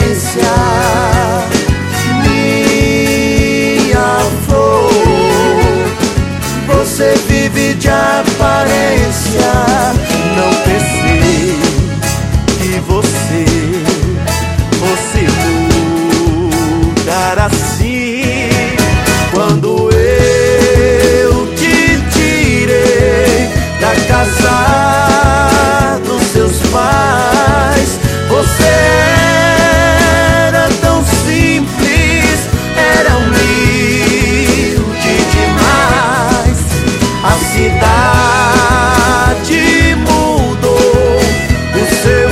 essência. Minha flor, você vive de aparência. Não pensei que você fosse mudar assim. Quando eu te tirei da casa dos seus pais, você era tão simples, era humilde demais. A cidade mudou o seu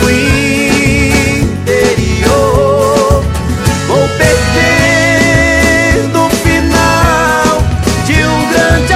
interior. Vou perdendo o final de um grande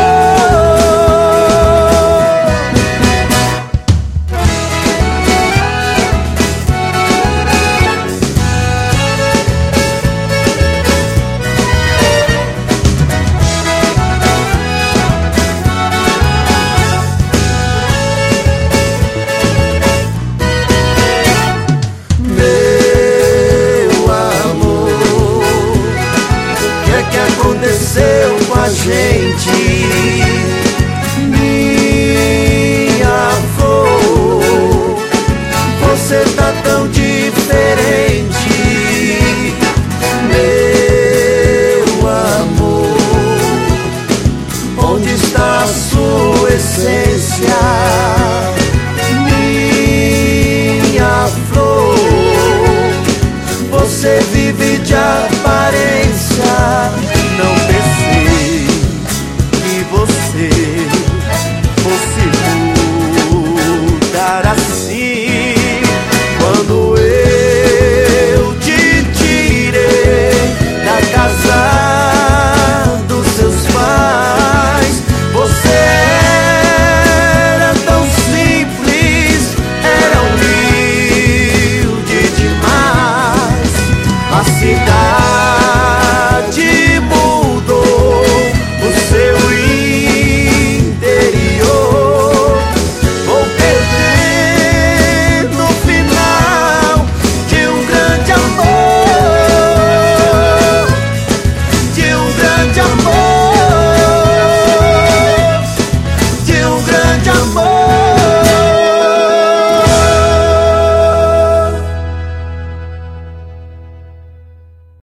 aconteceu com a gente. Minha flor, você tá tão diferente. Meu amor, onde está a sua essência? Minha flor, você vive de aparência.